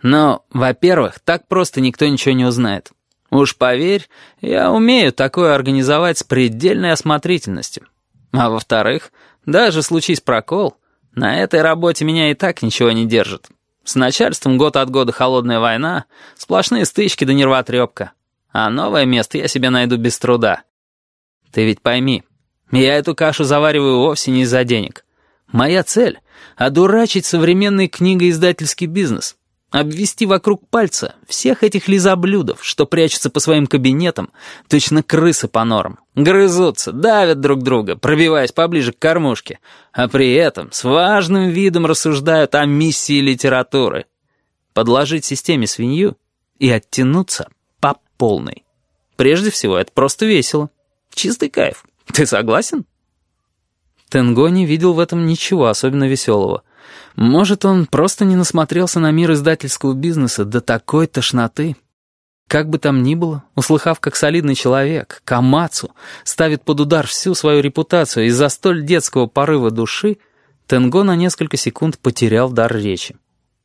Но, во-первых, так просто никто ничего не узнает. Уж поверь, я умею такое организовать с предельной осмотрительностью. А во-вторых, даже случись прокол, на этой работе меня и так ничего не держит. С начальством год от года холодная война, сплошные стычки да нервотрепка. А новое место я себе найду без труда. Ты ведь пойми, я эту кашу завариваю вовсе не из-за денег. Моя цель — одурачить современный книгоиздательский бизнес. Обвести вокруг пальца всех этих лизоблюдов, что прячутся по своим кабинетам, точно крысы по норам. Грызутся, давят друг друга, пробиваясь поближе к кормушке, а при этом с важным видом рассуждают о миссии литературы. Подложить системе свинью и оттянуться по полной. Прежде всего, это просто весело. Чистый кайф. Ты согласен? Тенго не видел в этом ничего особенно веселого. Может, он просто не насмотрелся на мир издательского бизнеса до такой тошноты. Как бы там ни было, услыхав, как солидный человек, Камацу, ставит под удар всю свою репутацию из-за столь детского порыва души, Тенго на несколько секунд потерял дар речи.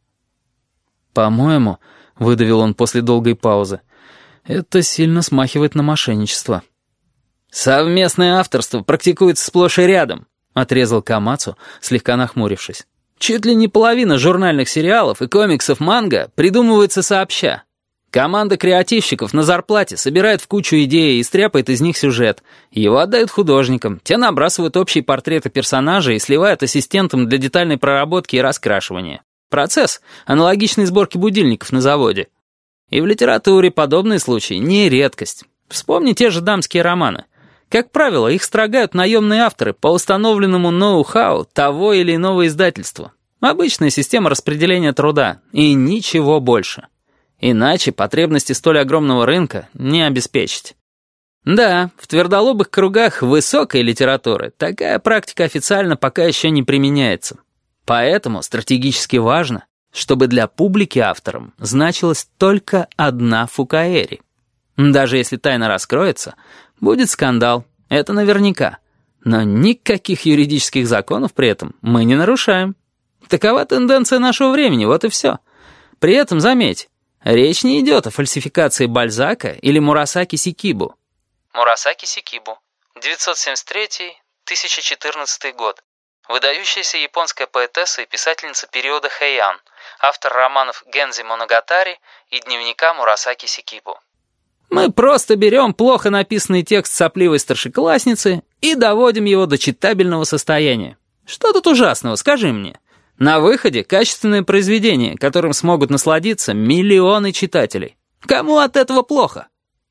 «По-моему», — выдавил он после долгой паузы, — «это сильно смахивает на мошенничество». «Совместное авторство практикуется сплошь и рядом», — отрезал Камацу, слегка нахмурившись. «Чуть ли не половина журнальных сериалов и комиксов манго придумывается сообща. Команда креативщиков на зарплате собирает в кучу идей и стряпает из них сюжет. Его отдают художникам, те набрасывают общие портреты персонажей и сливают ассистентам для детальной проработки и раскрашивания. Процесс, аналогичный сборке будильников на заводе. И в литературе подобные случаи не редкость. Вспомни те же дамские романы. Как правило, их строгают наемные авторы по установленному ноу-хау того или иного издательства. Обычная система распределения труда, и ничего больше. Иначе потребности столь огромного рынка не обеспечить. Да, в твердолобых кругах высокой литературы такая практика официально пока еще не применяется. Поэтому стратегически важно, чтобы для публики автором значилась только одна фукаэри. Даже если тайна раскроется, будет скандал, это наверняка. Но никаких юридических законов при этом мы не нарушаем. Такова тенденция нашего времени, вот и все. При этом, заметь, речь не идет о фальсификации Бальзака или Мурасаки Сикибу. Мурасаки Сикибу, 973-1014 год. Выдающаяся японская поэтесса и писательница периода Хэйан, автор романов «Гензи Моногатари» и дневника Мурасаки Сикибу. Мы просто берем плохо написанный текст сопливой старшеклассницы и доводим его до читабельного состояния. Что тут ужасного, скажи мне? На выходе качественное произведение, которым смогут насладиться миллионы читателей. Кому от этого плохо?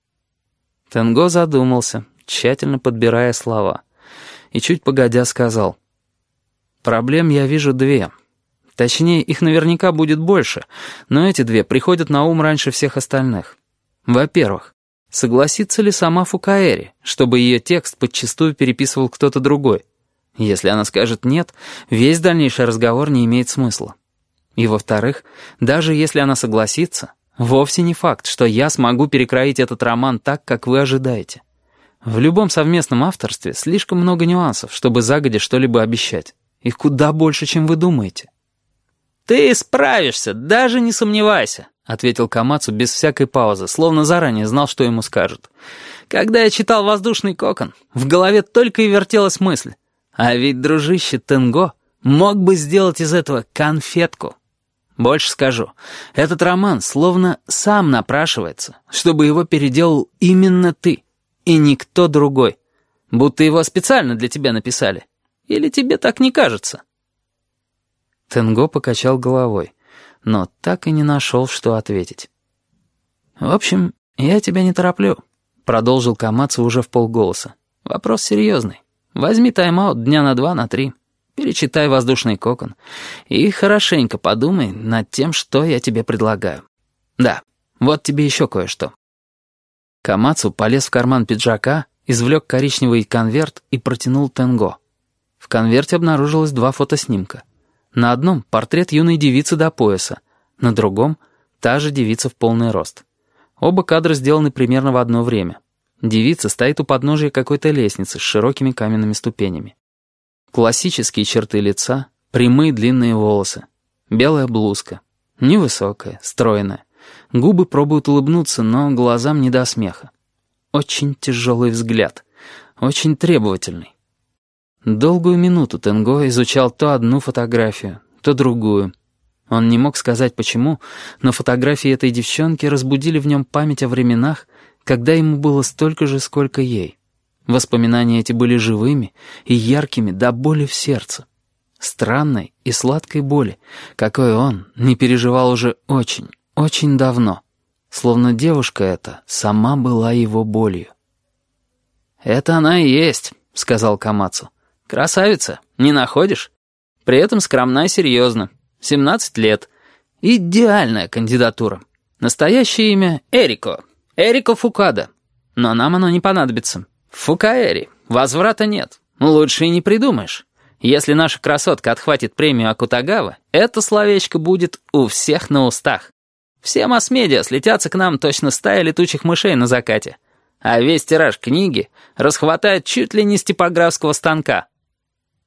Тенго задумался, тщательно подбирая слова, и чуть погодя сказал: «Проблем я вижу две. Точнее, их наверняка будет больше, но эти две приходят на ум раньше всех остальных. Во-первых, согласится ли сама Фукаэри, чтобы ее текст подчистую переписывал кто-то другой? Если она скажет «нет», весь дальнейший разговор не имеет смысла. И во-вторых, даже если она согласится, вовсе не факт, что я смогу перекроить этот роман так, как вы ожидаете. В любом совместном авторстве слишком много нюансов, чтобы загодя что-либо обещать. Их куда больше, чем вы думаете». «Ты справишься, даже не сомневайся», — ответил Камацу без всякой паузы, словно заранее знал, что ему скажут. «Когда я читал «Воздушный кокон», в голове только и вертелась мысль. А ведь дружище Тенго мог бы сделать из этого конфетку. Больше скажу, этот роман словно сам напрашивается, чтобы его переделал именно ты, и никто другой. Будто его специально для тебя написали. Или тебе так не кажется?» Тенго покачал головой, но так и не нашел, что ответить. «В общем, я тебя не тороплю», — продолжил Камацу уже вполголоса. «Вопрос серьезный. Возьми тайм-аут дня на 2, на 3. Перечитай «Воздушный кокон» и хорошенько подумай над тем, что я тебе предлагаю. Да, вот тебе еще кое-что». Камацу полез в карман пиджака, извлек коричневый конверт и протянул Тенго. В конверте обнаружилось 2 фотоснимка. На одном портрет юной девицы до пояса, на другом та же девица в полный рост. Оба кадра сделаны примерно в одно время. Девица стоит у подножия какой-то лестницы с широкими каменными ступенями. Классические черты лица, прямые длинные волосы, белая блузка. Невысокая, стройная. Губы пробуют улыбнуться, но глазам не до смеха. Очень тяжелый взгляд. Очень требовательный. Долгую минуту Тенго изучал то одну фотографию, то другую. Он не мог сказать почему, но фотографии этой девчонки разбудили в нем память о временах, когда ему было столько же, сколько ей. Воспоминания эти были живыми и яркими до боли в сердце. Странной и сладкой боли, какой он не переживал уже очень, очень давно. Словно девушка эта сама была его болью. «Это она и есть», — сказал Камацу. «Красавица, не находишь? При этом скромна и серьезна. 17 лет. Идеальная кандидатура. Настоящее имя — Эрико. Эрико Фукада. Но нам оно не понадобится. Фукаэри. Возврата нет. Лучше и не придумаешь. Если наша красотка отхватит премию Акутагава, это словечко будет у всех на устах. Все масс-медиа слетятся к нам точно стая летучих мышей на закате. А весь тираж книги расхватает чуть ли не с типографского станка».